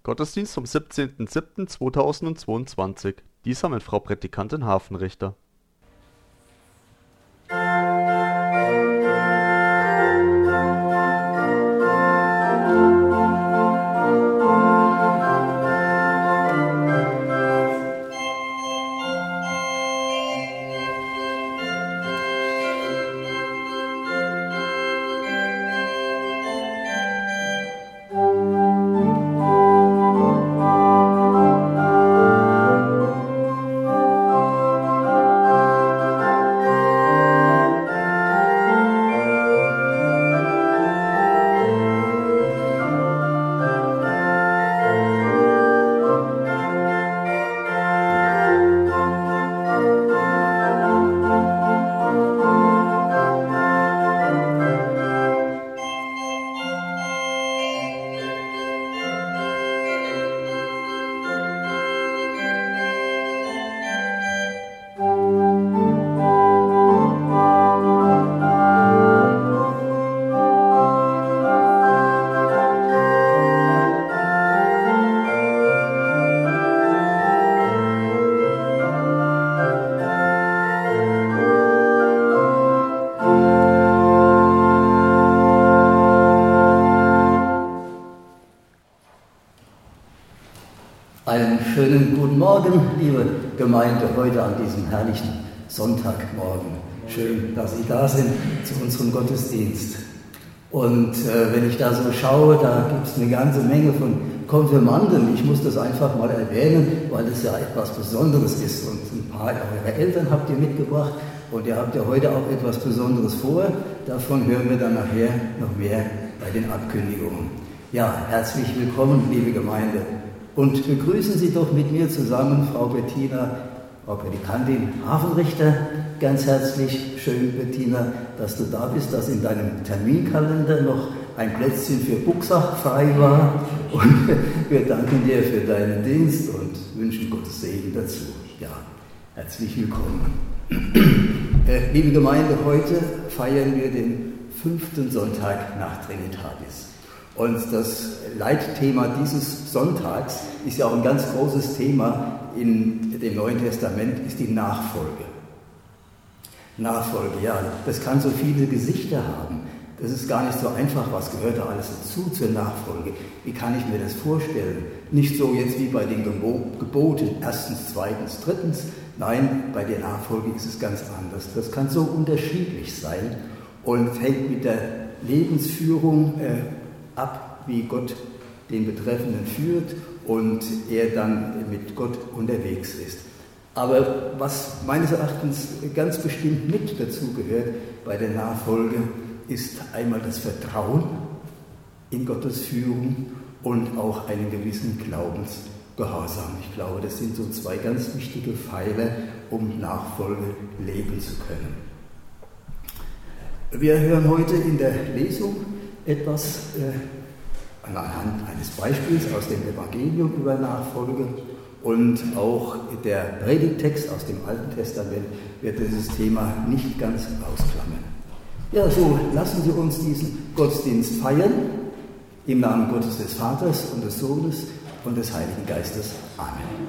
Gottesdienst vom 17.07.2022. Diesmal mit Frau Prädikantin Hafenrichter. Einen schönen guten Morgen, liebe Gemeinde, heute an diesem herrlichen Sonntagmorgen. Schön, dass Sie da sind zu unserem Gottesdienst. Und wenn ich da so schaue, da gibt es eine ganze Menge von Konfirmanden. Ich muss das einfach mal erwähnen, weil es ja etwas Besonderes ist. Und ein paar eurer Eltern habt ihr mitgebracht und ihr habt ja heute auch etwas Besonderes vor. Davon hören wir dann nachher noch mehr bei den Ankündigungen. Ja, herzlich willkommen, liebe Gemeinde. Und begrüßen Sie doch mit mir zusammen Frau Bettina, Frau Prädikantin Hafenrichter, ganz herzlich. Schön, Bettina, dass du da bist, dass in deinem Terminkalender noch ein Plätzchen für Buxach frei war. Und wir danken dir für deinen Dienst und wünschen Gottes Segen dazu. Ja, herzlich willkommen. Liebe Gemeinde, heute feiern wir den 5. Sonntag nach Trinitatis. Und das Leitthema dieses Sonntags ist ja auch ein ganz großes Thema in dem Neuen Testament, ist die Nachfolge. Nachfolge, ja, das kann so viele Gesichter haben. Das ist gar nicht so einfach, was gehört da alles dazu zur Nachfolge. Wie kann ich mir das vorstellen? Nicht so jetzt wie bei den Geboten, erstens, zweitens, drittens. Nein, bei der Nachfolge ist es ganz anders. Das kann so unterschiedlich sein und hängt mit der Lebensführung ab, wie Gott den Betreffenden führt und er dann mit Gott unterwegs ist. Aber was meines Erachtens ganz bestimmt mit dazu gehört bei der Nachfolge, ist einmal das Vertrauen in Gottes Führung und auch einen gewissen Glaubensgehorsam. Ich glaube, das sind so zwei ganz wichtige Pfeiler, um Nachfolge leben zu können. Wir hören heute in der Lesung etwas anhand eines Beispiels aus dem Evangelium über Nachfolge und auch der Predigttext aus dem Alten Testament wird dieses Thema nicht ganz ausklammern. Ja, so lassen Sie uns diesen Gottesdienst feiern, im Namen Gottes des Vaters und des Sohnes und des Heiligen Geistes. Amen.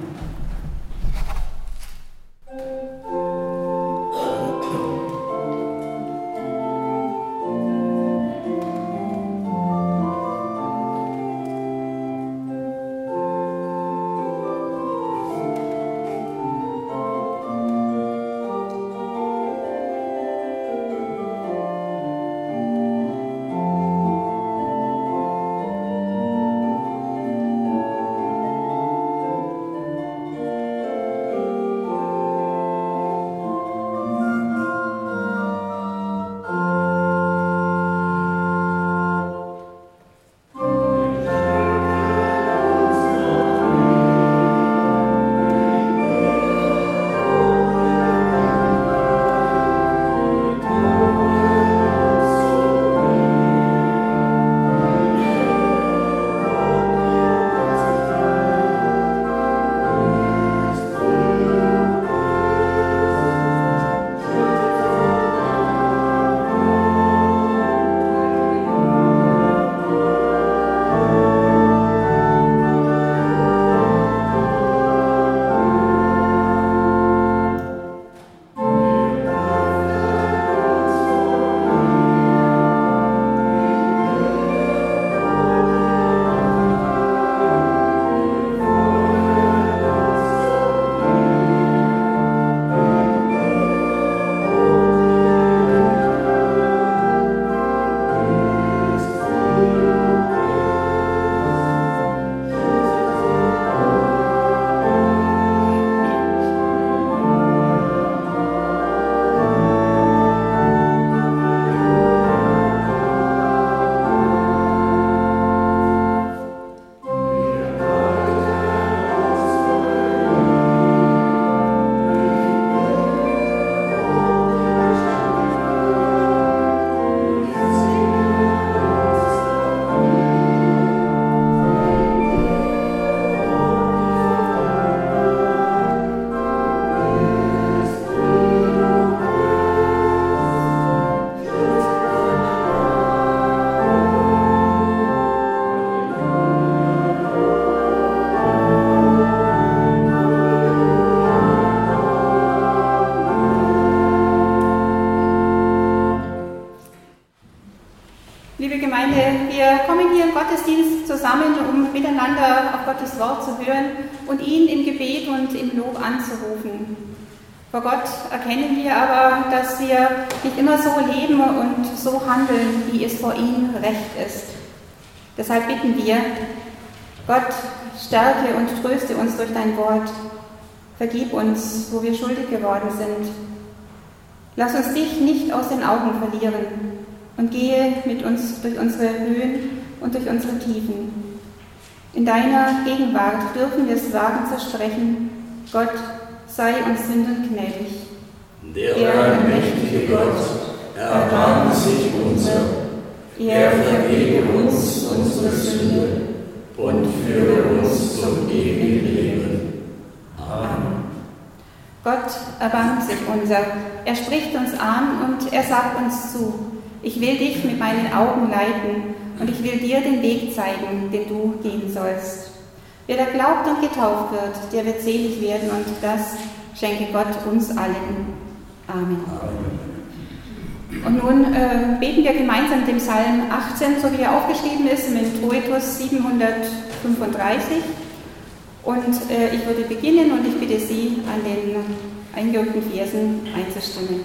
miteinander auf Gottes Wort zu hören und ihn im Gebet und im Lob anzurufen. Vor Gott erkennen wir aber, dass wir nicht immer so leben und so handeln, wie es vor ihm recht ist. Deshalb bitten wir, Gott, stärke und tröste uns durch dein Wort. Vergib uns, wo wir schuldig geworden sind. Lass uns dich nicht aus den Augen verlieren und gehe mit uns durch unsere Höhen und durch unsere Tiefen. In deiner Gegenwart dürfen wir es wagen zu sprechen: Gott, sei uns Sündern gnädig. Der mächtige Gott, erbarme sich unser. Er vergebe uns unsere Sünde und führe uns zum ewigen Leben. Amen. Gott erbarmt sich unser. Er spricht uns an und er sagt uns zu: Ich will dich mit meinen Augen leiten und ich will dir den Weg zeigen, den du gehen sollst. Wer da glaubt und getauft wird, der wird selig werden, und das schenke Gott uns allen. Amen. Und nun beten wir gemeinsam mit dem Psalm 18, so wie er aufgeschrieben ist, im Introitus 735. Und ich würde beginnen und ich bitte Sie, an den eingeübten Versen einzustimmen.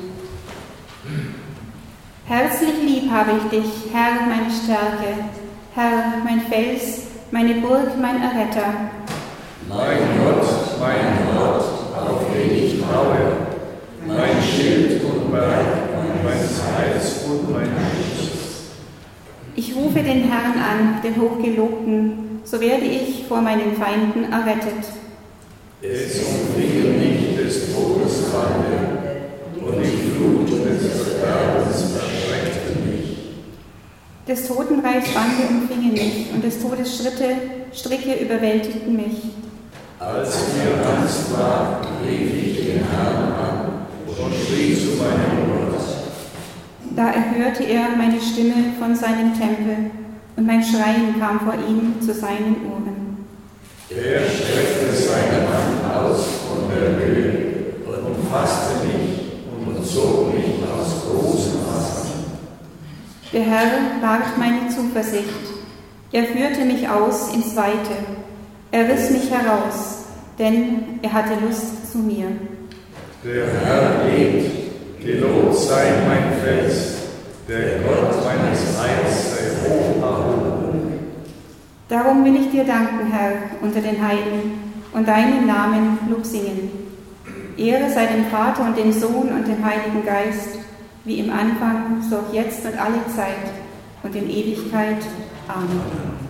Herzlich lieb habe ich dich, Herr, meine Stärke, Herr, mein Fels, meine Burg, mein Erretter. Mein Gott, auf den ich traue, mein Schild und Berg, meines Heils und mein Schutz. Ich rufe den Herrn an, den Hochgelobten, so werde ich vor meinen Feinden errettet. Es umfliehe mich des Todes Feinde, und die Flut des Verderbens verschreckte mich. Des Totenreichs Bande umfingen mich, und des Todes Stricke überwältigten mich. Als mir Angst war, rief ich den Herrn an und schrie zu meinem Gott. Da erhörte er meine Stimme von seinem Tempel, und mein Schreien kam vor ihm zu seinen Ohren. Er streckte seine Hand aus von der Höhe und fasste mich und zog mich aus großem Wasser. Der Herr wahrt meine Zuversicht. Er führte mich aus ins Weite. Er riss mich heraus, denn er hatte Lust zu mir. Der Herr lebt, gelobt sei mein Fels, der Gott meines Heils sei hoch erhoben. Darum will ich dir danken, Herr, unter den Heiden, und deinen Namen Lob singen. Ehre sei dem Vater und dem Sohn und dem Heiligen Geist, wie im Anfang, so auch jetzt und alle Zeit und in Ewigkeit. Amen.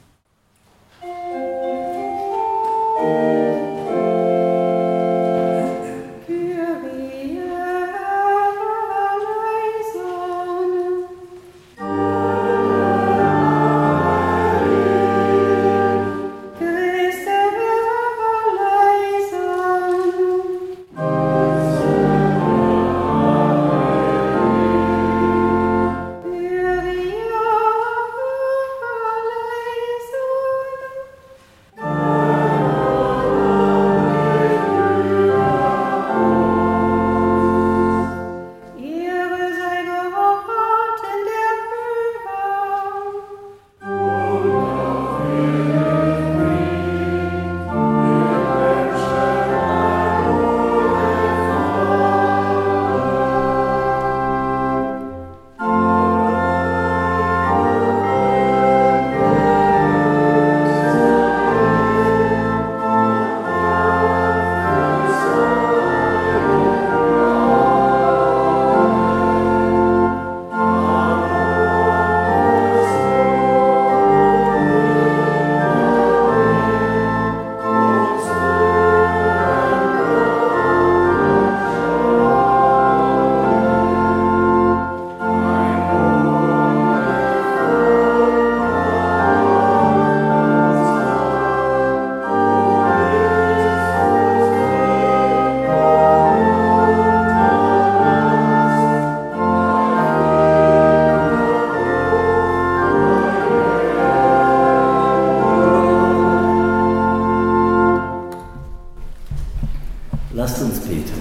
Lasst uns beten.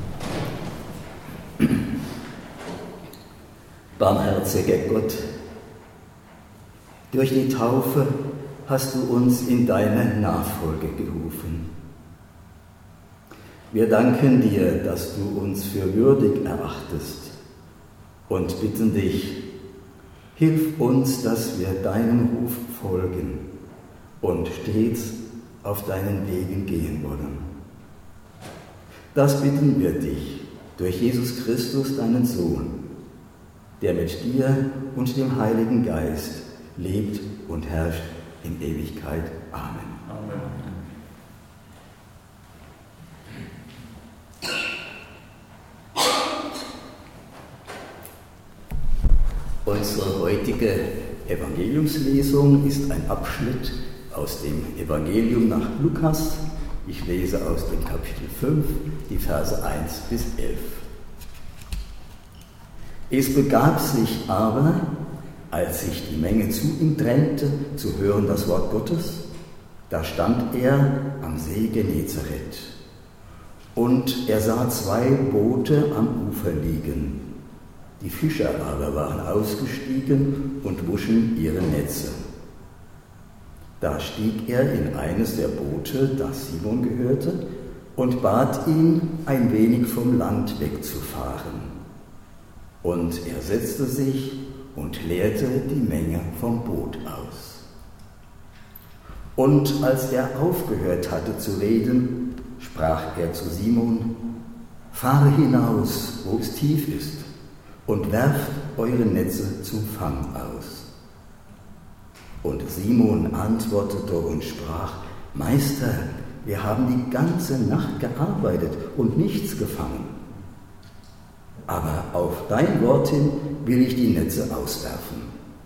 Barmherziger Gott, Durch die Taufe hast du uns in deine Nachfolge gerufen. Wir danken dir, dass du uns für würdig erachtest und bitten dich, hilf uns, dass wir deinem Ruf folgen und stets auf deinen Wegen gehen wollen. Das bitten wir dich durch Jesus Christus, deinen Sohn, der mit dir und dem Heiligen Geist lebt und herrscht in Ewigkeit. Amen. Amen. Unsere heutige Evangeliumslesung ist ein Abschnitt aus dem Evangelium nach Lukas. Ich lese aus dem Kapitel 5, die Verse 1 bis 11. Es begab sich aber, als sich die Menge zu ihm drängte, zu hören das Wort Gottes, da stand er am See Genezareth. Und er sah 2 Boote am Ufer liegen. Die Fischer aber waren ausgestiegen und wuschen ihre Netze. Da stieg er in eines der Boote, das Simon gehörte, und bat ihn, ein wenig vom Land wegzufahren. Und er setzte sich und leerte die Menge vom Boot aus. Und als er aufgehört hatte zu reden, sprach er zu Simon: Fahre hinaus, wo es tief ist, und werft eure Netze zum Fang aus. Und Simon antwortete und sprach: Meister, wir haben die ganze Nacht gearbeitet und nichts gefangen. Aber auf dein Wort hin will ich die Netze auswerfen.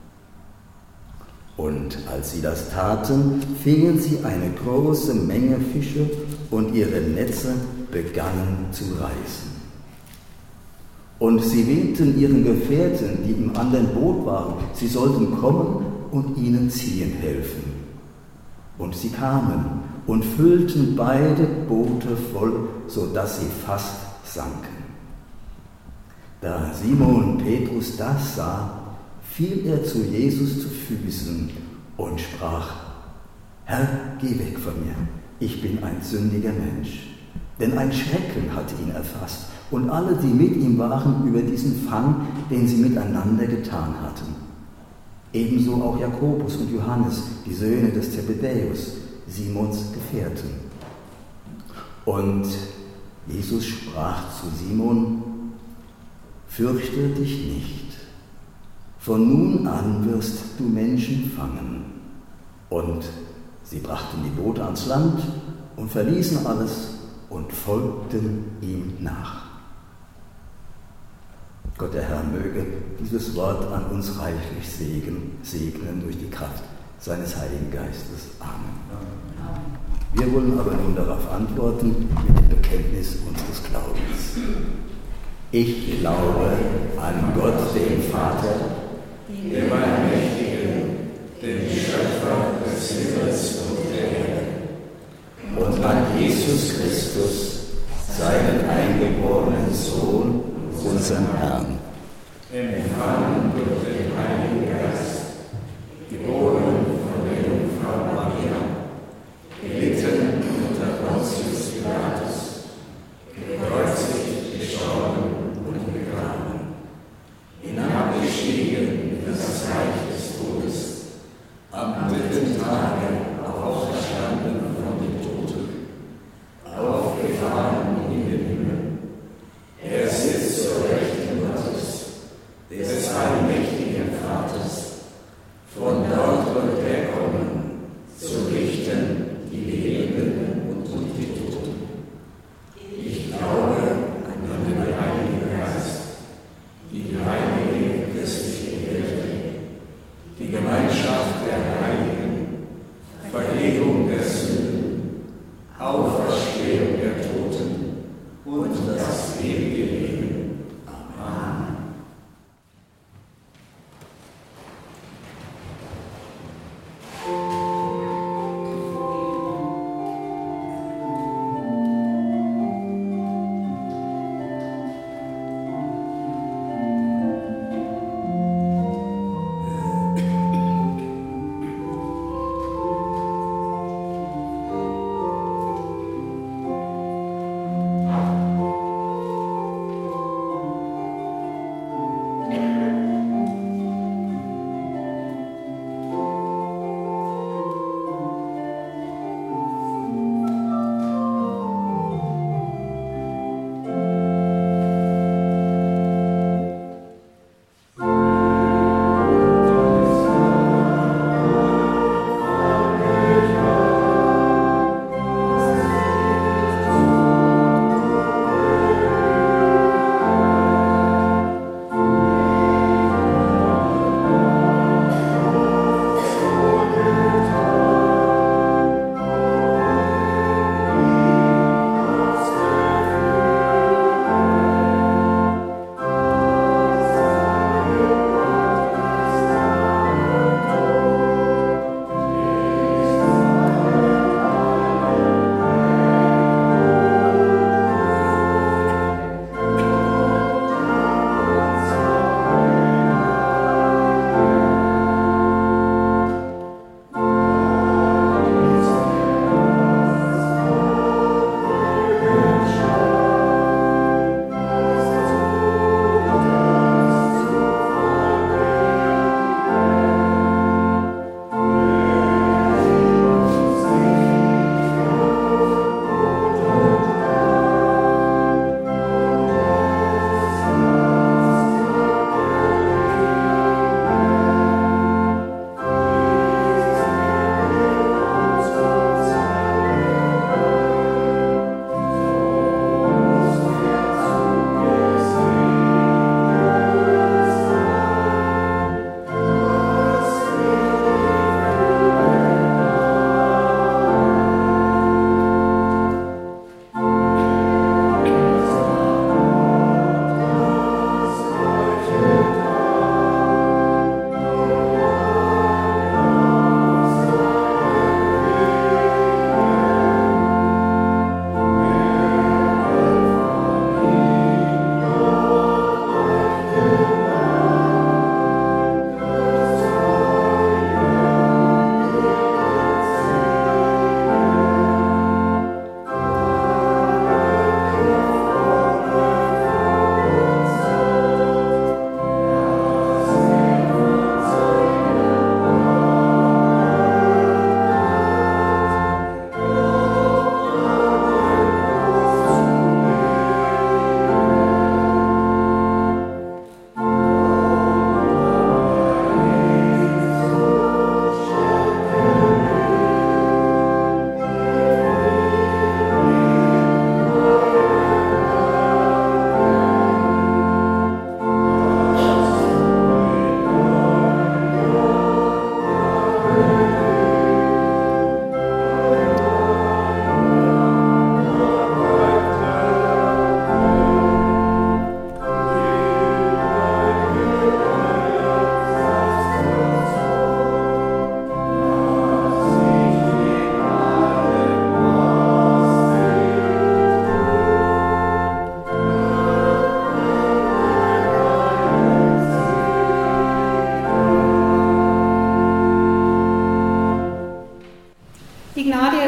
Und als sie das taten, fingen sie eine große Menge Fische und ihre Netze begannen zu reißen. Und sie winkten ihren Gefährten, die im anderen Boot waren, sie sollten kommen und ihnen ziehen helfen. Und sie kamen und füllten beide Boote voll, sodass sie fast sanken. Da Simon Petrus das sah, fiel er zu Jesus zu Füßen und sprach: Herr, geh weg von mir, ich bin ein sündiger Mensch. Denn ein Schrecken hatte ihn erfasst und alle, die mit ihm waren, über diesen Fang, den sie miteinander getan hatten. Ebenso auch Jakobus und Johannes, die Söhne des Zebedäus, Simons Gefährten. Und Jesus sprach zu Simon: Fürchte dich nicht, von nun an wirst du Menschen fangen. Und sie brachten die Boote ans Land und verließen alles und folgten ihm nach. Gott, der Herr, möge dieses Wort an uns reichlich segnen durch die Kraft seines Heiligen Geistes. Amen. Wir wollen aber nun darauf antworten mit dem Bekenntnis unseres Glaubens. Ich glaube an Gott, den Vater, den Allmächtigen, den Schöpfer des Himmels und der Erde, und an Jesus Christus, seinen eingeborenen Sohn, unseren Herrn, empfangen durch den Heiligen Geist, geboren von der Jungfrau Maria, gelitten unter Pontius Pilatus, gekreuzigt, gestorben und begraben, hinabgestiegen in das Reich des Todes, am 3. Tage auferstanden von den Toten, aufgefahren in den Himmel. Er sitzt zur Rechten Gottes, des allmächtigen Vaters. Von dort wird er kommen, zu richten die Lebenden und die Toten. Ich glaube an den Heiligen Geist, die heilige christliche Kirche, die Gemeinschaft der Heiligen, Vergebung der Sünden, Auferstehung der Toten und das ewige Leben. Amen.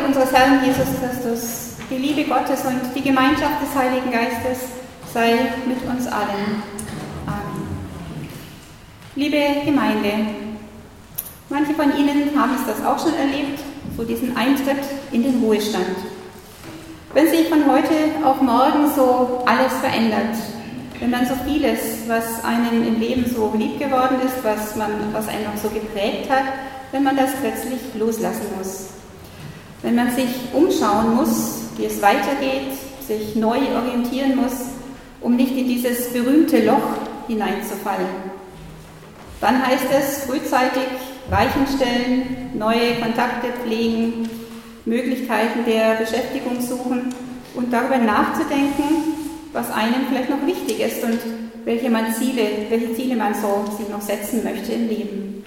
unseres Herrn Jesus Christus, die Liebe Gottes und die Gemeinschaft des Heiligen Geistes sei mit uns allen. Amen. Liebe Gemeinde, manche von Ihnen haben es das auch schon erlebt, so diesen Eintritt in den Ruhestand. Wenn sich von heute auf morgen so alles verändert, wenn man so vieles, was einem im Leben so lieb geworden ist, was einen noch so geprägt hat, wenn man das plötzlich loslassen muss. Wenn man sich umschauen muss, wie es weitergeht, sich neu orientieren muss, um nicht in dieses berühmte Loch hineinzufallen. Dann heißt es frühzeitig Weichen stellen, neue Kontakte pflegen, Möglichkeiten der Beschäftigung suchen und darüber nachzudenken, was einem vielleicht noch wichtig ist und welche Ziele man so sich noch setzen möchte im Leben.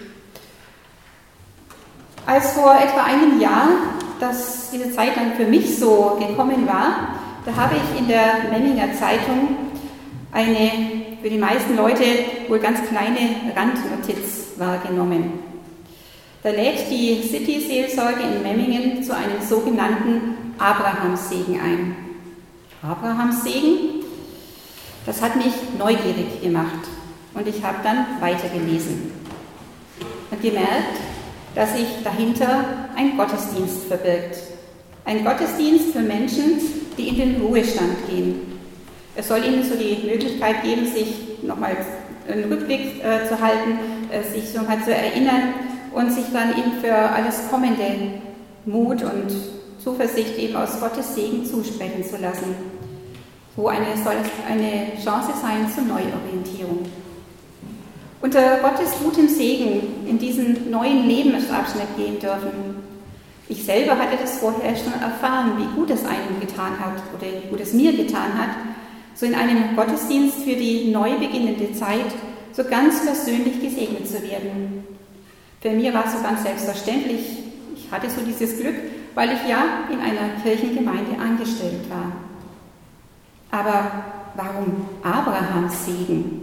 Als vor etwa einem Jahr, dass diese Zeit dann für mich so gekommen war, da habe ich in der Memminger Zeitung eine für die meisten Leute wohl ganz kleine Randnotiz wahrgenommen. Da lädt die City-Seelsorge in Memmingen zu einem sogenannten Abrahamssegen ein. Abrahamssegen, das hat mich neugierig gemacht und ich habe dann weitergelesen und gemerkt, dass sich dahinter ein Gottesdienst verbirgt. Ein Gottesdienst für Menschen, die in den Ruhestand gehen. Es soll ihnen so die Möglichkeit geben, sich nochmal einen Rückblick zu halten, sich so mal zu erinnern und sich dann eben für alles Kommende Mut und Zuversicht eben aus Gottes Segen zusprechen zu lassen. Soll eine Chance sein zur Neuorientierung. Unter Gottes gutem Segen in diesen neuen Lebensabschnitt gehen dürfen. Ich selber hatte das vorher schon erfahren, wie gut es einem getan hat oder wie gut es mir getan hat, so in einem Gottesdienst für die neu beginnende Zeit so ganz persönlich gesegnet zu werden. Für mich war es so ganz selbstverständlich. Ich hatte so dieses Glück, weil ich ja in einer Kirchengemeinde angestellt war. Aber warum Abrahams Segen?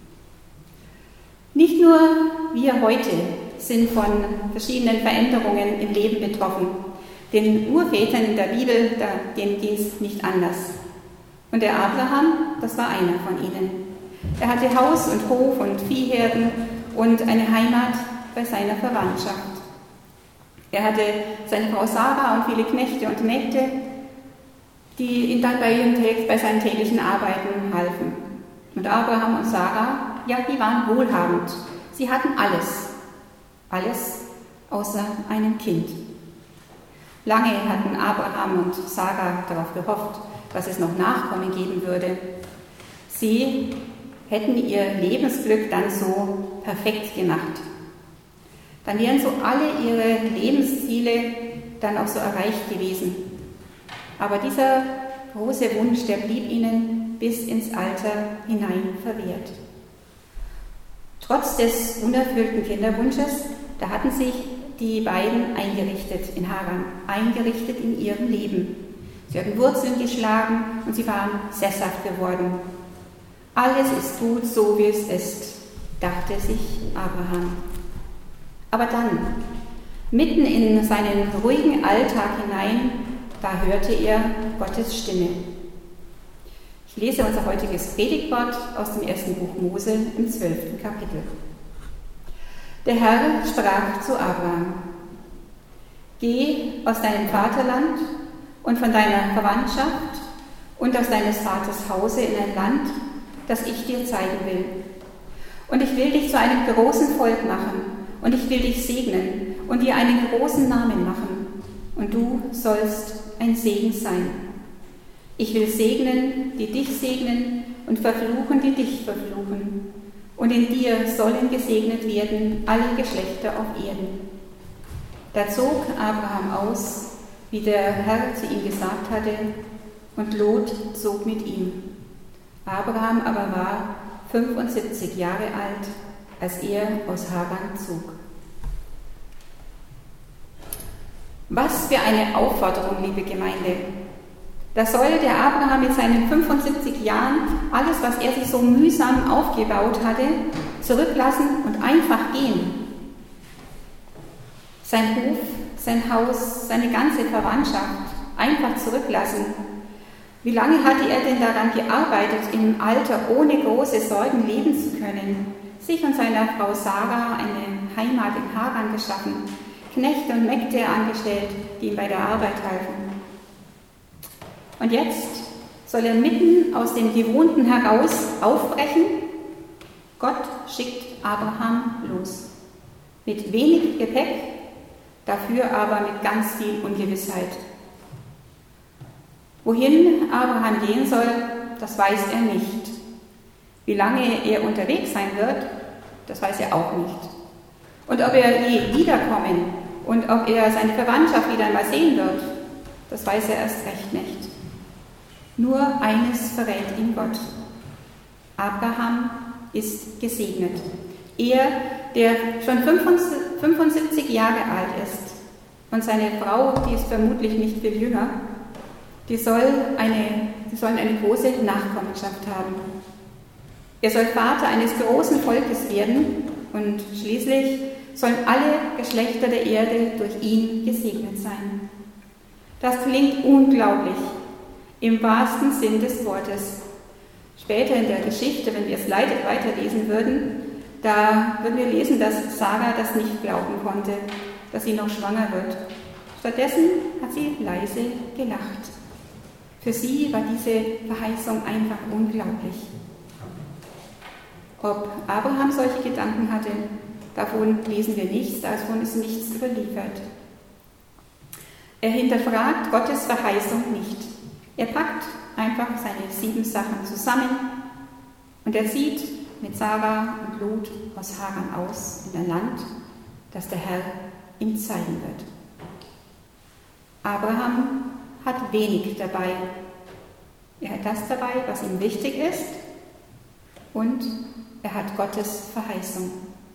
Nicht nur wir heute sind von verschiedenen Veränderungen im Leben betroffen. Den Urvätern in der Bibel, denen ging es nicht anders. Und der Abraham, das war einer von ihnen. Er hatte Haus und Hof und Viehherden und eine Heimat bei seiner Verwandtschaft. Er hatte seine Frau Sarah und viele Knechte und Mägde, die ihm dann bei seinen täglichen Arbeiten halfen. Und Abraham und Sarah, ja, die waren wohlhabend. Sie hatten alles außer einem Kind. Lange hatten Abraham und Sarah darauf gehofft, dass es noch Nachkommen geben würde. Sie hätten ihr Lebensglück dann so perfekt gemacht. Dann wären so alle ihre Lebensziele dann auch so erreicht gewesen. Aber dieser große Wunsch, der blieb ihnen bis ins Alter hinein verwehrt. Trotz des unerfüllten Kinderwunsches, da hatten sich die beiden eingerichtet in Haran, eingerichtet in ihrem Leben. Sie hatten Wurzeln geschlagen und sie waren sesshaft geworden. Alles ist gut, so wie es ist, dachte sich Abraham. Aber dann, mitten in seinen ruhigen Alltag hinein, da hörte er Gottes Stimme. Ich lese unser heutiges Predigtwort aus dem 1. Buch Mose im 12. Kapitel. Der Herr sprach zu Abraham: Geh aus deinem Vaterland und von deiner Verwandtschaft und aus deines Vaters Hause in ein Land, das ich dir zeigen will. Und ich will dich zu einem großen Volk machen, und ich will dich segnen und dir einen großen Namen machen, und du sollst ein Segen sein. Ich will segnen, die dich segnen, und verfluchen, die dich verfluchen. Und in dir sollen gesegnet werden alle Geschlechter auf Erden. Da zog Abraham aus, wie der Herr zu ihm gesagt hatte, und Lot zog mit ihm. Abraham aber war 75 Jahre alt, als er aus Haran zog. Was für eine Aufforderung, liebe Gemeinde! Da soll der Abraham mit seinen 75 Jahren alles, was er sich so mühsam aufgebaut hatte, zurücklassen und einfach gehen. Sein Hof, sein Haus, seine ganze Verwandtschaft einfach zurücklassen? Wie lange hatte er denn daran gearbeitet, im Alter ohne große Sorgen leben zu können, sich und seiner Frau Sarah eine Heimat in Haran geschaffen, Knechte und Mägde angestellt, die ihm bei der Arbeit halfen? Und jetzt soll er mitten aus dem Gewohnten heraus aufbrechen? Gott schickt Abraham los. Mit wenig Gepäck, dafür aber mit ganz viel Ungewissheit. Wohin Abraham gehen soll, das weiß er nicht. Wie lange er unterwegs sein wird, das weiß er auch nicht. Und ob er je wiederkommen und ob er seine Verwandtschaft wieder einmal sehen wird, das weiß er erst recht nicht. Nur eines verrät ihm Gott: Abraham ist gesegnet. Er, der schon 75 Jahre alt ist, und seine Frau, die ist vermutlich nicht viel jünger, die sollen eine große Nachkommenschaft haben. Er soll Vater eines großen Volkes werden und schließlich sollen alle Geschlechter der Erde durch ihn gesegnet sein. Das klingt unglaublich, im wahrsten Sinn des Wortes. Später in der Geschichte, wenn wir es weiterlesen würden, da würden wir lesen, dass Sarah das nicht glauben konnte, dass sie noch schwanger wird. Stattdessen hat sie leise gelacht. Für sie war diese Verheißung einfach unglaublich. Ob Abraham solche Gedanken hatte, davon lesen wir nichts, davon ist nichts überliefert. Er hinterfragt Gottes Verheißung nicht. Er packt einfach seine 7 Sachen zusammen und er zieht mit Sarah und Lot aus Haran aus in ein Land, das der Herr ihm zeigen wird. Abraham hat wenig dabei. Er hat das dabei, was ihm wichtig ist, und er hat Gottes Verheißung.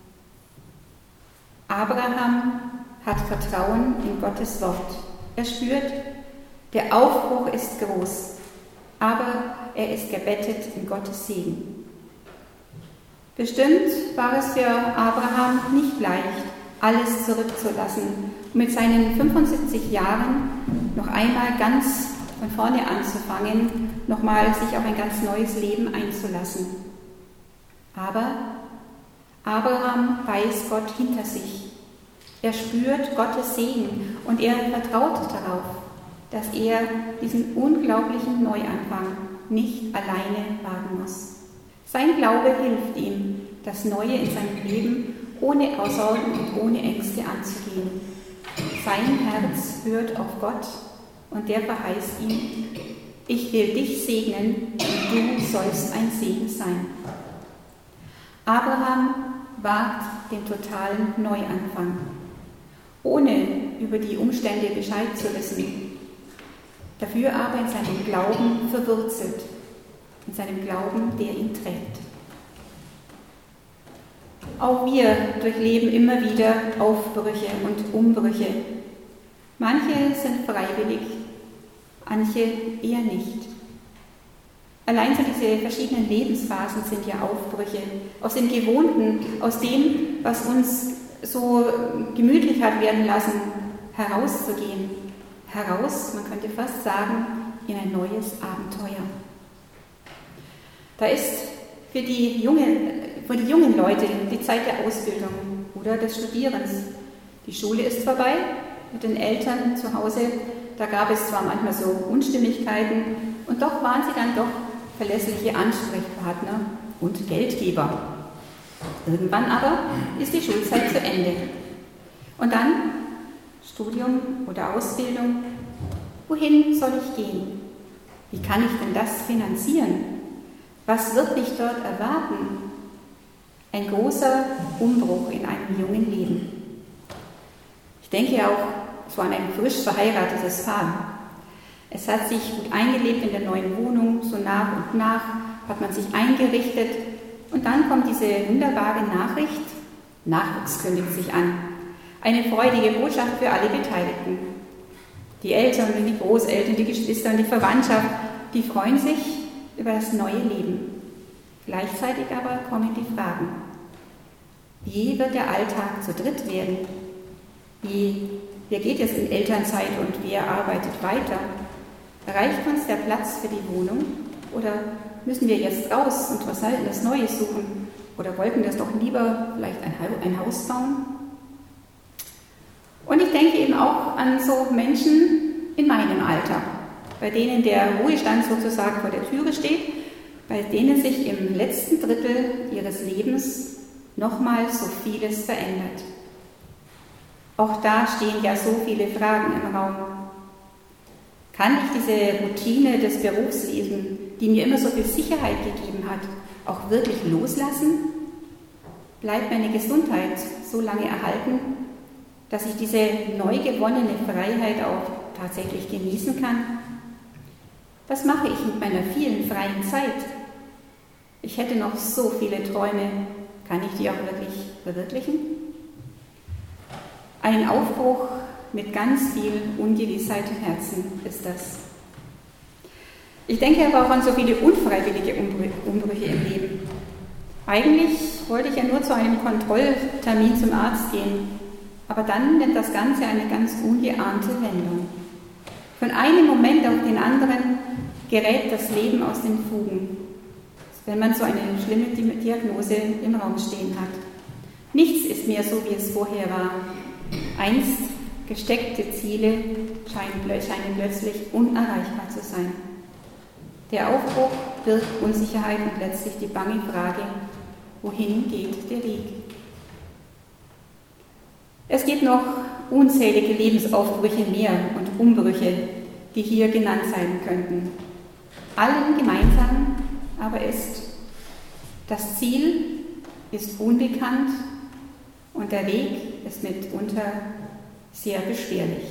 Abraham hat Vertrauen in Gottes Wort. Er spürt, der Aufbruch ist groß, aber er ist gebettet in Gottes Segen. Bestimmt war es für Abraham nicht leicht, alles zurückzulassen und mit seinen 75 Jahren noch einmal ganz von vorne anzufangen, nochmal sich auf ein ganz neues Leben einzulassen. Aber Abraham weiß Gott hinter sich. Er spürt Gottes Segen und er vertraut darauf, dass er diesen unglaublichen Neuanfang nicht alleine wagen muss. Sein Glaube hilft ihm, das Neue in seinem Leben ohne Sorgen und ohne Ängste anzugehen. Sein Herz hört auf Gott und der verheißt ihm: Ich will dich segnen und du sollst ein Segen sein. Abraham wagt den totalen Neuanfang, ohne über die Umstände Bescheid zu wissen. Dafür aber in seinem Glauben verwurzelt, in seinem Glauben, der ihn trägt. Auch wir durchleben immer wieder Aufbrüche und Umbrüche. Manche sind freiwillig, manche eher nicht. Allein so diese verschiedenen Lebensphasen sind ja Aufbrüche aus dem Gewohnten, aus dem, was uns so gemütlich hat werden lassen, herauszugehen. Heraus, man könnte fast sagen, in ein neues Abenteuer. Da ist für die jungen Leute die Zeit der Ausbildung oder des Studierens. Die Schule ist vorbei, mit den Eltern zu Hause, da gab es zwar manchmal so Unstimmigkeiten und doch waren sie dann doch verlässliche Ansprechpartner und Geldgeber. Irgendwann aber ist die Schulzeit zu Ende. Und dann Studium oder Ausbildung. Wohin soll ich gehen? Wie kann ich denn das finanzieren? Was wird mich dort erwarten? Ein großer Umbruch in einem jungen Leben. Ich denke auch so an ein frisch verheiratetes Paar. Es hat sich gut eingelebt in der neuen Wohnung, so nach und nach hat man sich eingerichtet und dann kommt diese wunderbare Nachricht: Nachwuchs kündigt sich an. Eine freudige Botschaft für alle Beteiligten. Die Eltern, die Großeltern, die Geschwister und die Verwandtschaft, die freuen sich über das neue Leben. Gleichzeitig aber kommen die Fragen. Wie wird der Alltag zu dritt werden? Wie wer geht jetzt in Elternzeit und wer arbeitet weiter? Reicht uns der Platz für die Wohnung oder müssen wir jetzt raus und was Neues suchen? Oder wollten wir das doch lieber vielleicht ein Haus bauen? Und ich denke eben auch an so Menschen in meinem Alter, bei denen der Ruhestand sozusagen vor der Türe steht, bei denen sich im letzten Drittel ihres Lebens nochmal so vieles verändert. Auch da stehen ja so viele Fragen im Raum. Kann ich diese Routine des Berufslebens, die mir immer so viel Sicherheit gegeben hat, auch wirklich loslassen? Bleibt meine Gesundheit so lange erhalten, dass ich diese neu gewonnene Freiheit auch tatsächlich genießen kann? Was mache ich mit meiner vielen freien Zeit? Ich hätte noch so viele Träume. Kann ich die auch wirklich verwirklichen? Ein Aufbruch mit ganz viel Ungewissheit im Herzen ist das. Ich denke aber auch an so viele unfreiwillige Umbrüche im Leben. Eigentlich wollte ich ja nur zu einem Kontrolltermin zum Arzt gehen, aber dann nimmt das Ganze eine ganz ungeahnte Wendung. Von einem Moment auf den anderen gerät das Leben aus den Fugen, wenn man so eine schlimme Diagnose im Raum stehen hat. Nichts ist mehr so, wie es vorher war. Einst gesteckte Ziele scheinen plötzlich unerreichbar zu sein. Der Aufbruch birgt Unsicherheit und letztlich die bange Frage, wohin geht der Weg? Es gibt noch unzählige Lebensaufbrüche mehr und Umbrüche, die hier genannt sein könnten. Allen gemeinsam aber ist, das Ziel ist unbekannt und der Weg ist mitunter sehr beschwerlich.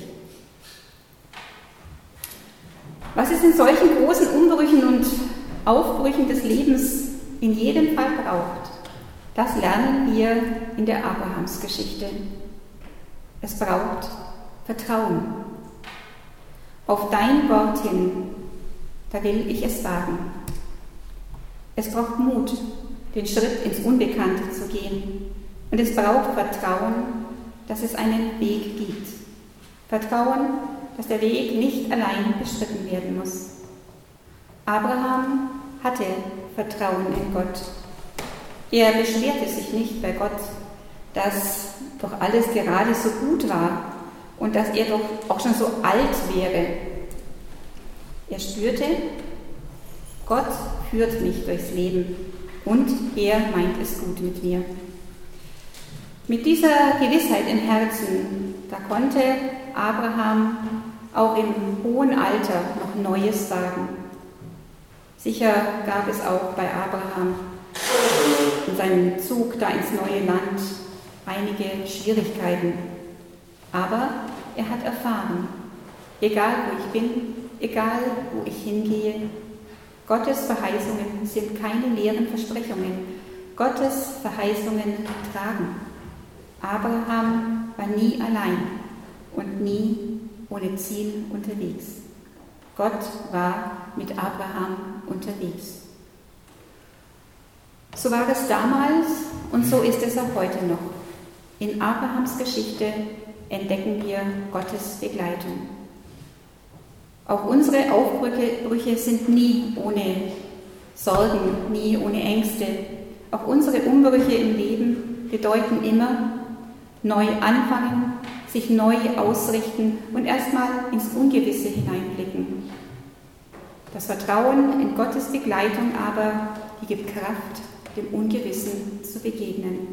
Was es in solchen großen Umbrüchen und Aufbrüchen des Lebens in jedem Fall braucht, das lernen wir in der Abrahamsgeschichte. Es braucht Vertrauen. Auf dein Wort hin, da will ich es wagen. Es braucht Mut, den Schritt ins Unbekannte zu gehen. Und es braucht Vertrauen, dass es einen Weg gibt. Vertrauen, dass der Weg nicht allein beschritten werden muss. Abraham hatte Vertrauen in Gott. Er beschwerte sich nicht bei Gott, dass doch alles gerade so gut war und dass er doch auch schon so alt wäre. Er spürte, Gott führt mich durchs Leben und er meint es gut mit mir. Mit dieser Gewissheit im Herzen, da konnte Abraham auch im hohen Alter noch Neues wagen. Sicher gab es auch bei Abraham in seinem Zug da ins neue Land einige Schwierigkeiten. Aber er hat erfahren, egal wo ich bin, egal wo ich hingehe, Gottes Verheißungen sind keine leeren Versprechungen. Gottes Verheißungen tragen. Abraham war nie allein und nie ohne Ziel unterwegs. Gott war mit Abraham unterwegs. So war es damals und so ist es auch heute noch. In Abrahams Geschichte entdecken wir Gottes Begleitung. Auch unsere Aufbrüche sind nie ohne Sorgen, nie ohne Ängste. Auch unsere Umbrüche im Leben bedeuten immer neu anfangen, sich neu ausrichten und erstmal ins Ungewisse hineinblicken. Das Vertrauen in Gottes Begleitung aber, die gibt Kraft, dem Ungewissen zu begegnen.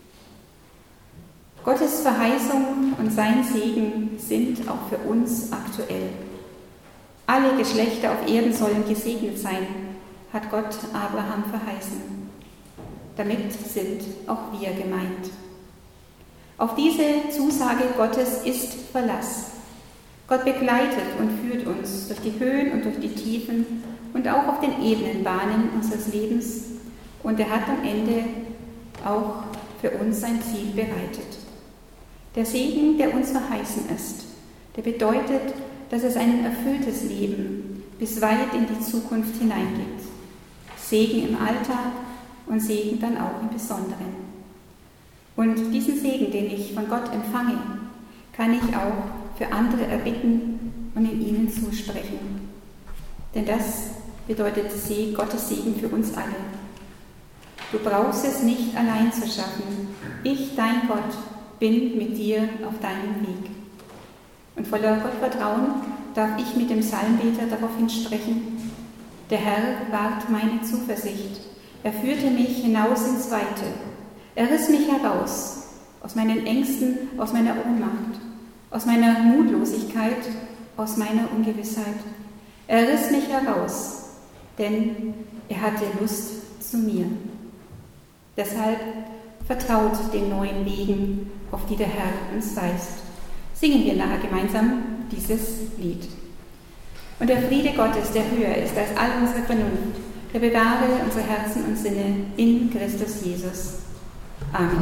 Gottes Verheißung und sein Segen sind auch für uns aktuell. Alle Geschlechter auf Erden sollen gesegnet sein, hat Gott Abraham verheißen. Damit sind auch wir gemeint. Auf diese Zusage Gottes ist Verlass. Gott begleitet und führt uns durch die Höhen und durch die Tiefen und auch auf den Ebenenbahnen unseres Lebens. Und er hat am Ende auch für uns sein Ziel bereitet. Der Segen, der uns verheißen ist, der bedeutet, dass es ein erfülltes Leben bis weit in die Zukunft hineingeht. Segen im Alltag und Segen dann auch im Besonderen. Und diesen Segen, den ich von Gott empfange, kann ich auch für andere erbitten und in ihnen zusprechen. Denn das bedeutet Gottes Segen für uns alle. Du brauchst es nicht allein zu schaffen. Ich, dein Gott, bin mit dir auf deinem Weg. Und voller Gottvertrauen darf ich mit dem Psalmbeter daraufhin sprechen: Der Herr wahrt meine Zuversicht. Er führte mich hinaus ins Weite. Er riss mich heraus aus meinen Ängsten, aus meiner Ohnmacht, aus meiner Mutlosigkeit, aus meiner Ungewissheit. Er riss mich heraus, denn er hatte Lust zu mir. Deshalb vertraut den neuen Wegen, auf die der Herr uns weist. Singen wir nachher gemeinsam dieses Lied. Und der Friede Gottes, der höher ist als all unsere Vernunft, der bewahre unsere Herzen und Sinne in Christus Jesus. Amen.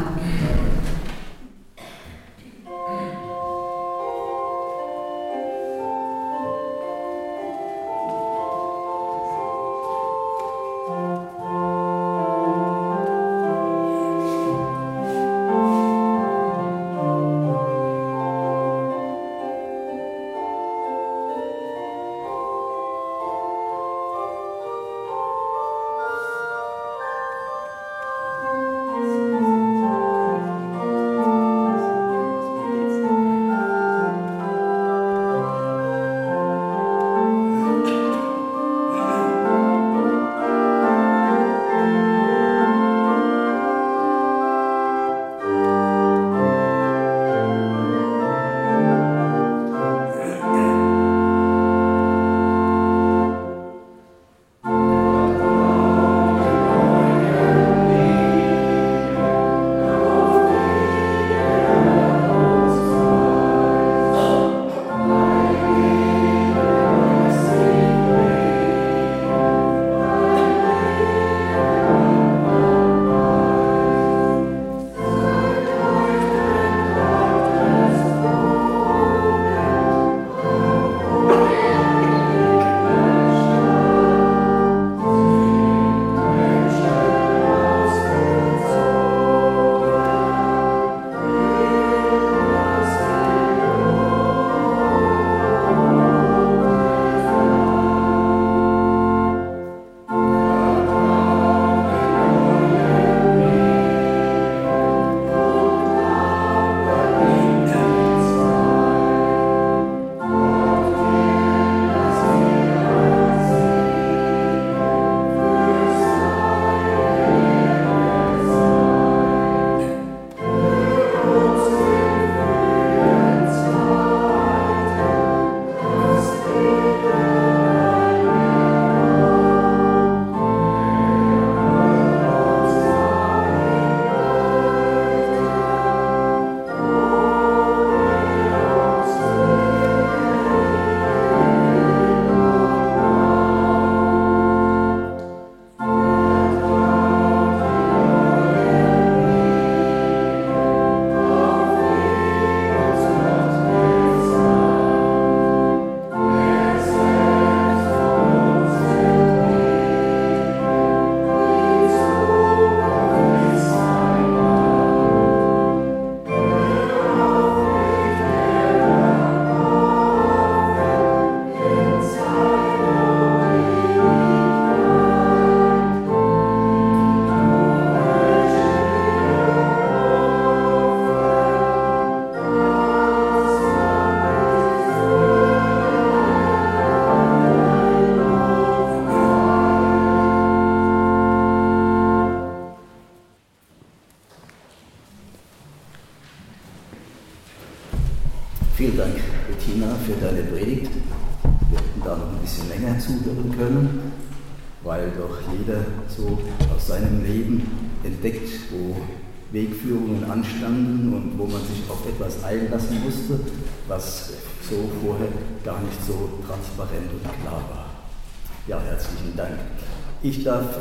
Vielen Dank, Bettina, für deine Predigt. Wir hätten da noch ein bisschen länger zuhören können, weil doch jeder so aus seinem Leben entdeckt, wo Wegführungen anstanden und wo man sich auf etwas einlassen musste, was so vorher gar nicht so transparent und klar war. Ja, herzlichen Dank. Ich darf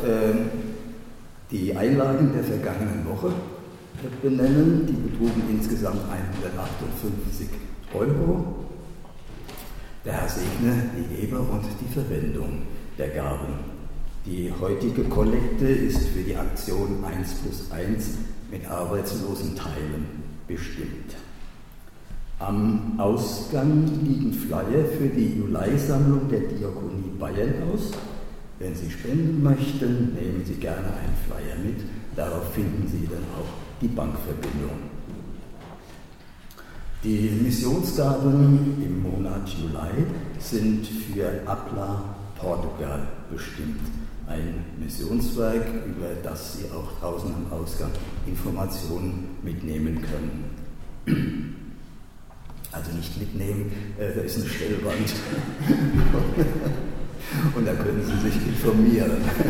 die Einlagen der vergangenen Woche benennen. Die betrugen insgesamt 158 €. Der Herr segne die Geber und die Verwendung der Gaben. Die heutige Kollekte ist für die Aktion 1+1 mit arbeitslosen Teilen bestimmt. Am Ausgang liegen Flyer für die Juleisammlung der Diakonie Bayern aus. Wenn Sie spenden möchten, nehmen Sie gerne einen Flyer mit. Darauf finden Sie dann auch die Bankverbindung. Die Missionsgaben im Monat Juli sind für Apla, Portugal bestimmt. Ein Missionswerk, über das Sie auch draußen am Ausgang Informationen mitnehmen können. Also nicht mitnehmen, da ist eine Stellwand und da können Sie sich informieren.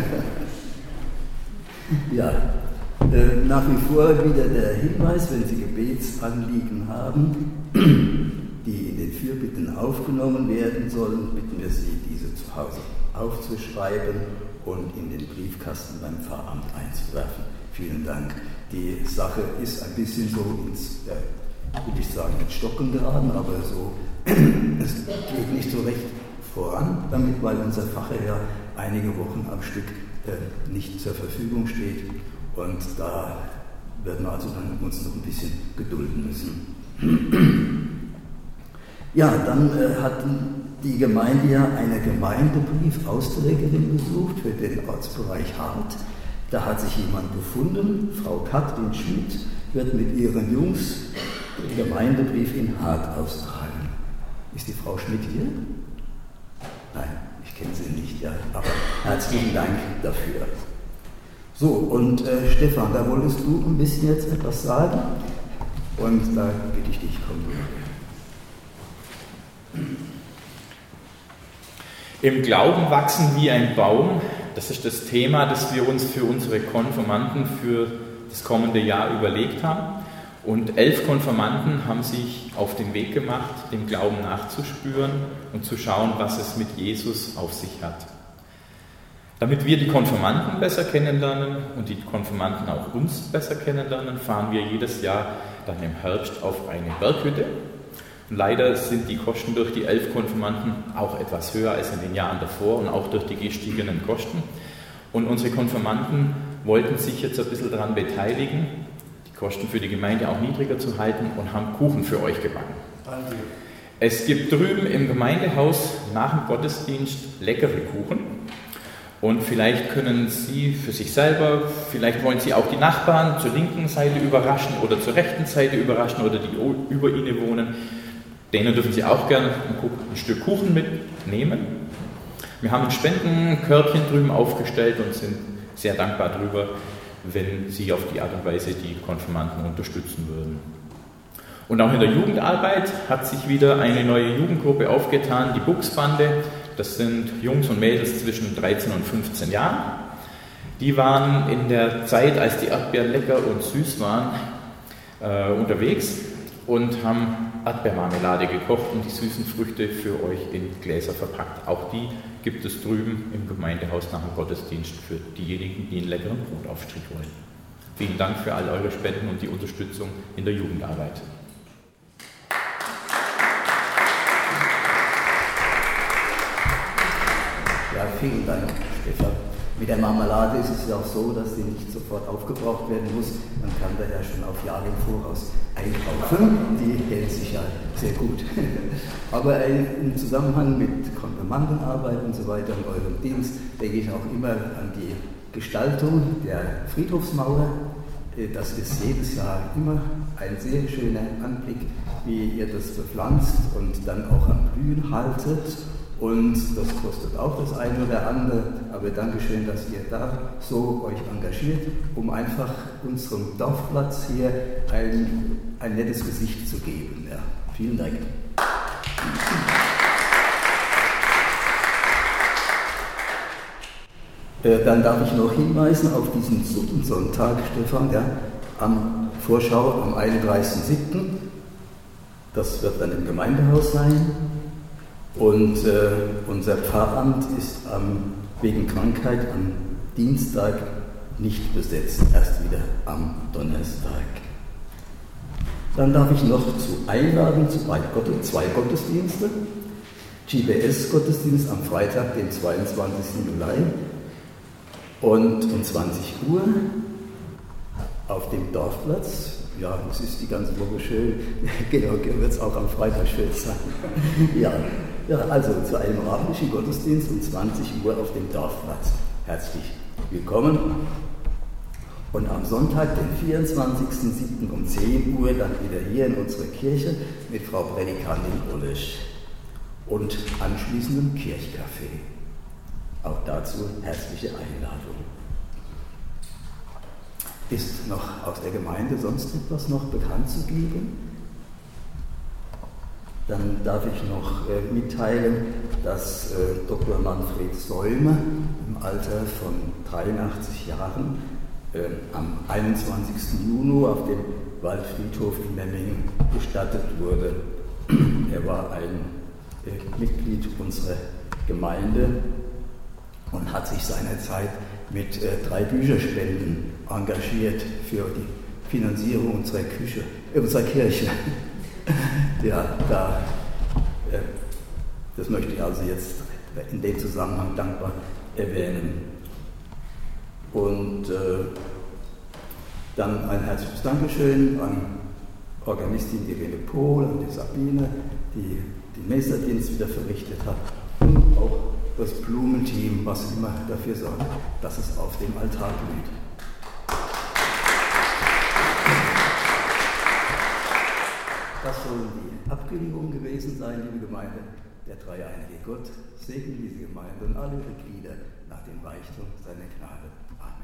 Ja, nach wie vor wieder der Hinweis, wenn Sie Gebetsanliegen haben, die in den Fürbitten aufgenommen werden sollen, bitten wir Sie, diese zu Hause aufzuschreiben und in den Briefkasten beim Pfarramt einzuwerfen. Vielen Dank. Die Sache ist ein bisschen so ins, will ich sagen, ins Stocken geraten, aber so, es geht nicht so recht voran damit, weil unser Pfarrer ja einige Wochen am Stück nicht zur Verfügung steht. Und da werden wir also dann uns noch ein bisschen gedulden müssen. Ja, dann hat die Gemeinde ja eine Gemeindebriefausträgerin gesucht für den Ortsbereich Hart. Da hat sich jemand gefunden, Frau Katrin Schmidt wird mit ihren Jungs den Gemeindebrief in Hart austragen. Ist die Frau Schmidt hier? Nein, ich kenne sie nicht, ja, aber herzlichen Dank dafür. So, und Stefan, da wolltest du ein bisschen jetzt etwas sagen und da bitte ich dich, komm du. Im Glauben wachsen wie ein Baum, das ist das Thema, das wir uns für unsere Konfirmanden für das kommende Jahr überlegt haben. Und 11 Konfirmanden haben sich auf den Weg gemacht, dem Glauben nachzuspüren und zu schauen, was es mit Jesus auf sich hat. Damit wir die Konfirmanden besser kennenlernen und die Konfirmanden auch uns besser kennenlernen, fahren wir jedes Jahr dann im Herbst auf eine Berghütte. Und leider sind die Kosten durch die 11 Konfirmanden auch etwas höher als in den Jahren davor und auch durch die gestiegenen Kosten. Und unsere Konfirmanden wollten sich jetzt ein bisschen daran beteiligen, die Kosten für die Gemeinde auch niedriger zu halten und haben Kuchen für euch gebacken. Danke. Es gibt drüben im Gemeindehaus nach dem Gottesdienst leckere Kuchen. Und vielleicht können Sie für sich selber, vielleicht wollen Sie auch die Nachbarn zur linken Seite überraschen oder zur rechten Seite überraschen oder die über Ihnen wohnen. Denen dürfen Sie auch gerne ein Stück Kuchen mitnehmen. Wir haben ein Spendenkörbchen drüben aufgestellt und sind sehr dankbar darüber, wenn Sie auf die Art und Weise die Konfirmanden unterstützen würden. Und auch in der Jugendarbeit hat sich wieder eine neue Jugendgruppe aufgetan, die Buchsbande. Das sind Jungs und Mädels zwischen 13 und 15 Jahren. Die waren in der Zeit, als die Erdbeeren lecker und süß waren, unterwegs und haben Erdbeermarmelade gekocht und die süßen Früchte für euch in Gläser verpackt. Auch die gibt es drüben im Gemeindehaus nach dem Gottesdienst für diejenigen, die einen leckeren Brotaufstrich wollen. Vielen Dank für all eure Spenden und die Unterstützung in der Jugendarbeit. Ja, vielen Dank, Stefan. Mit der Marmelade ist es ja auch so, dass die nicht sofort aufgebraucht werden muss. Man kann da ja schon auf Jahre im Voraus einkaufen. Die hält sich ja sehr gut. Aber im Zusammenhang mit Konfirmandenarbeit und so weiter und eurem Dienst denke ich auch immer an die Gestaltung der Friedhofsmauer. Das ist jedes Jahr immer ein sehr schöner Anblick, wie ihr das bepflanzt und dann auch am Blühen haltet. Und das kostet auch das eine oder andere, aber Dankeschön, dass ihr da so euch engagiert, um einfach unserem Dorfplatz hier ein nettes Gesicht zu geben. Ja, vielen Dank. Dann darf ich noch hinweisen auf diesen Suppensonntag, Stefan, ja, am Vorschau am 31.07. Das wird dann im Gemeindehaus sein. Und unser Pfarramt ist wegen Krankheit am Dienstag nicht besetzt, erst wieder am Donnerstag. Dann darf ich noch einladen zu zwei Gottesdienste. GBS-Gottesdienst am Freitag, den 22. Juli und um 20 Uhr auf dem Dorfplatz Ja, es ist die ganze Woche schön. Georg wird es auch am Freitag schön sein. Ja, also zu einem abendlichen Gottesdienst um 20 Uhr auf dem Dorfplatz. Herzlich willkommen. Und am Sonntag, den 24.07. um 10 Uhr, dann wieder hier in unserer Kirche mit Frau Predikantin Ulrich und anschließendem Kirchcafé. Auch dazu herzliche Einladung. Ist noch aus der Gemeinde sonst etwas noch bekannt zu geben? Dann darf ich noch mitteilen, dass Dr. Manfred Säume im Alter von 83 Jahren am 21. Juni auf dem Waldfriedhof in Memmingen bestattet wurde. Er war ein Mitglied unserer Gemeinde und hat sich seinerzeit mit 3 Bücherspenden engagiert für die Finanzierung unserer Kirche. Ja, das möchte ich also jetzt in dem Zusammenhang dankbar erwähnen. Und dann ein herzliches Dankeschön an Organistin Irene Pohl, an die Sabine, die den Meisterdienst wieder verrichtet hat, und auch das Blumenteam, was immer dafür sorgt, dass es auf dem Altar blüht. Das sollen die Abkündigungen gewesen sein, liebe Gemeinde. Der dreieinige Gott segne diese Gemeinde und alle ihre Glieder nach dem Reichtum seiner Gnade. Amen.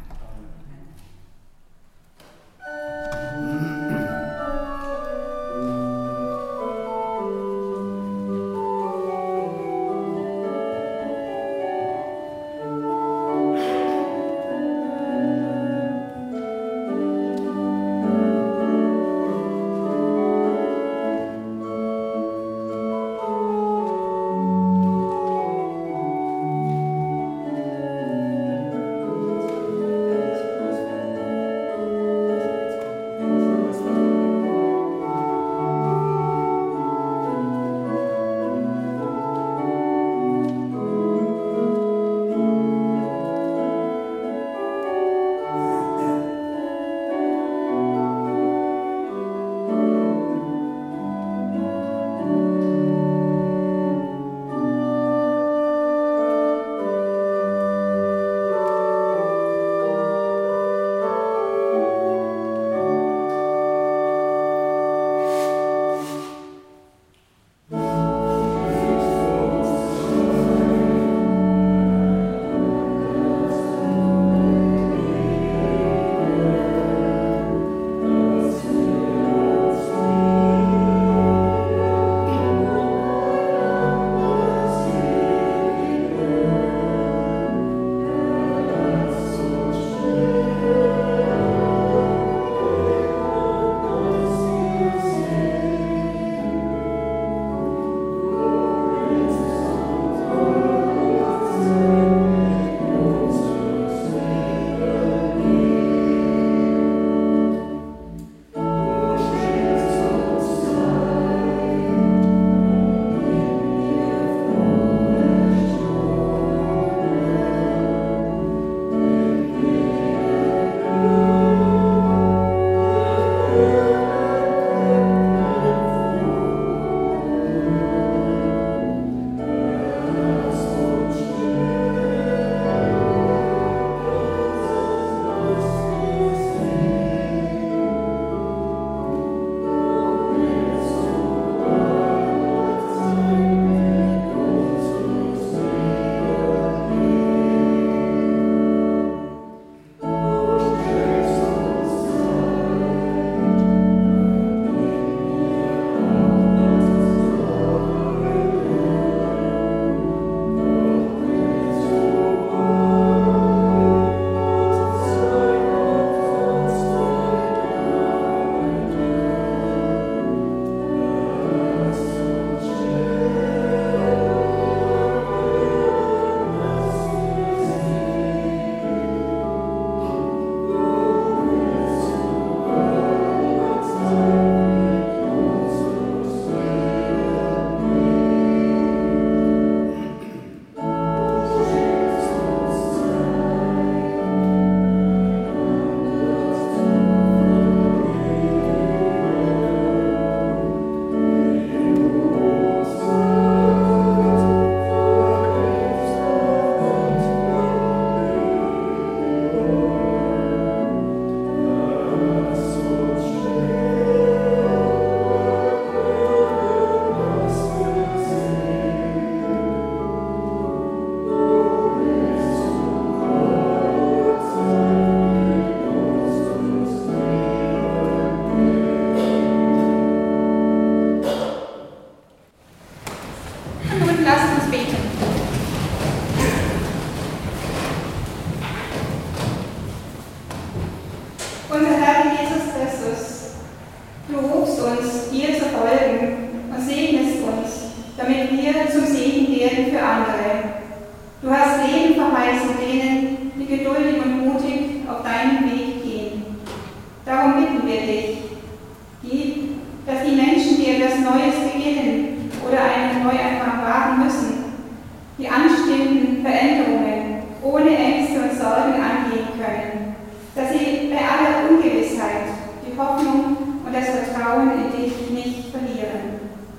Neuanfang wagen müssen, die anstehenden Veränderungen ohne Ängste und Sorgen angehen können, dass sie bei aller Ungewissheit die Hoffnung und das Vertrauen in dich nicht verlieren.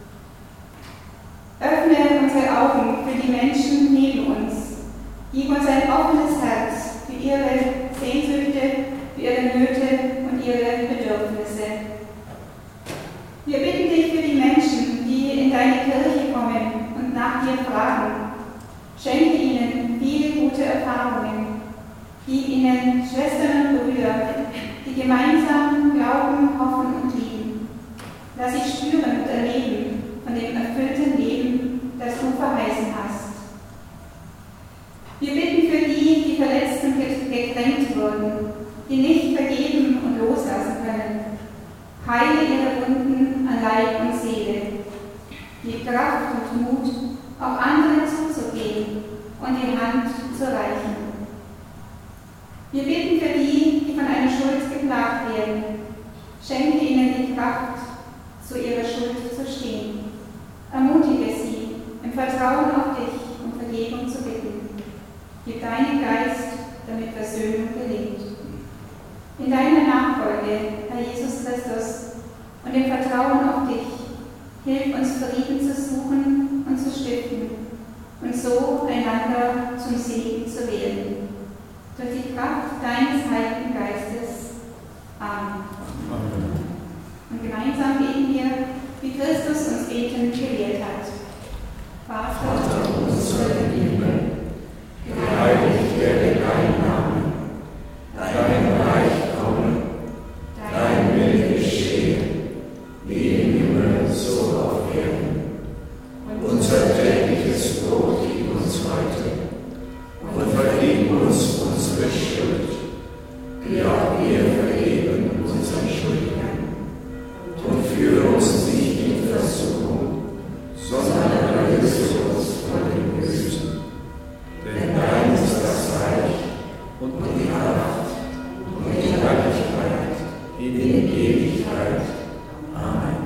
Öffne unsere Augen für die Menschen neben uns. Gib uns ein offenes Herz für ihre Sehnsüchte, für ihre Nöte und ihre Bedürfnisse. Wir bitten dich für die Menschen, die in deine Kirche kommen und nach dir fragen. Schenke ihnen viele gute Erfahrungen. Gib ihnen Schwestern und Brüder, die gemeinsam glauben, hoffen und lieben. Lass sie spüren und erleben von dem erfüllten Leben, das du verheißen hast. Wir bitten für die, die verletzt und gekränkt wurden, die nicht vergeben und loslassen können. Heile ihre Wunden an Leib und Seele. Gib Kraft und Mut, auf andere zuzugehen und die Hand zu reichen. Wir bitten für die, die von einer Schuld geplagt werden. Schenke ihnen die Kraft, zu ihrer Schuld zu stehen. Ermutige sie, im Vertrauen auf dich um Vergebung zu bitten. Gib deinen Geist, damit Versöhnung gelingt. In deiner Nachfolge, Herr Jesus Christus, und im Vertrauen auf dich, hilf uns Frieden zu suchen und zu stiften und so einander zum Segen zu werden. Durch die Kraft deines Heiligen Geistes. Amen. Und gemeinsam beten wir, wie Christus uns beten gelehrt hat. Vater unser im Himmel, geheiligt werde dein Name, dein Reich komme, dein Wille geschehe, wie im Himmel, so auf Erden. Unser tägliches Brot gib uns heute und vergib uns unsere Schuld, wie auch wir vergeben unseren Schuldigern. Und führe uns nicht in Versuchung, sondern erlöse uns von dem Bösen. Denn dein ist das Reich und die Kraft und die Herrlichkeit in Ewigkeit. Amen.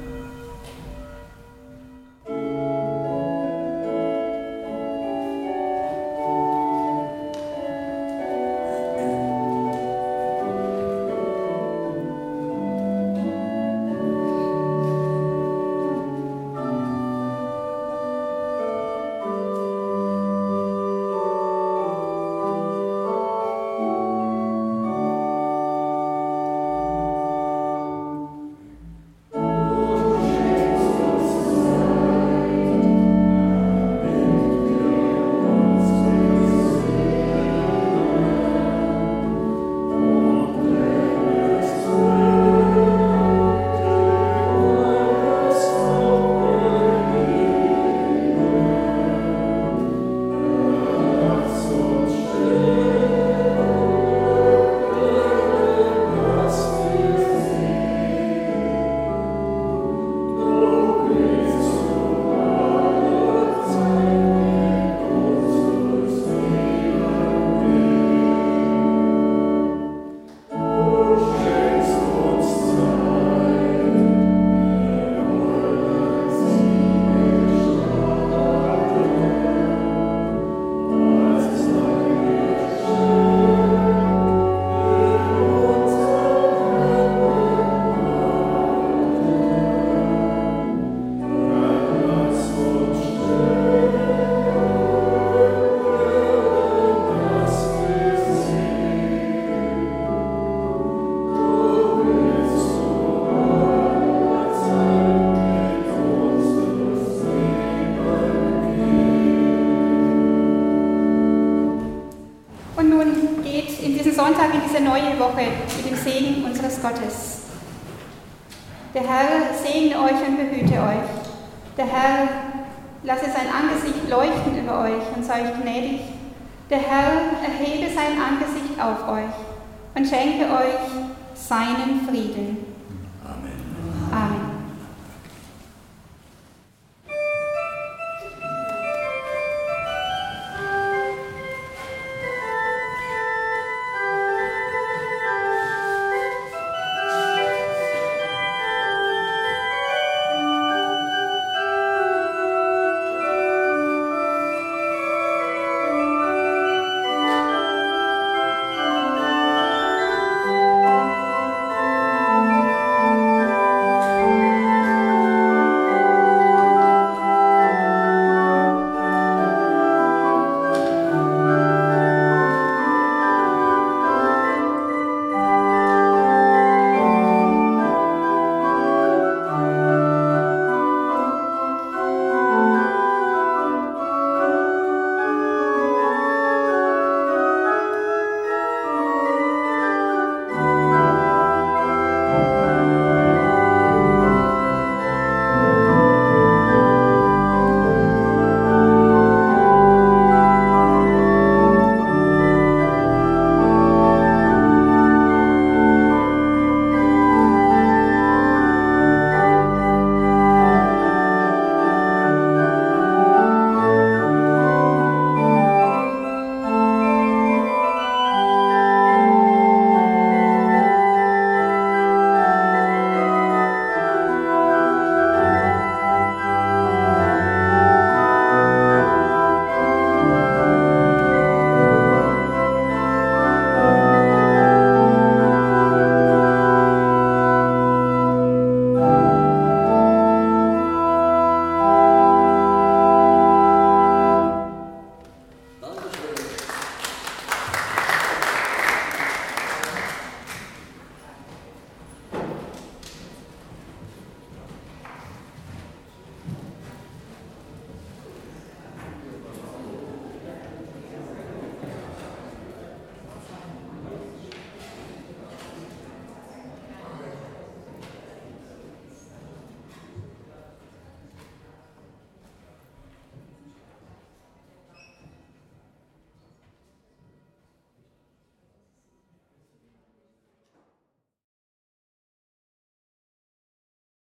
Sonntag in diese neue Woche mit dem Segen unseres Gottes. Der Herr segne euch und behüte euch. Der Herr lasse sein Angesicht leuchten über euch und sei euch gnädig. Der Herr erhebe sein Angesicht auf euch und schenke euch seinen Frieden.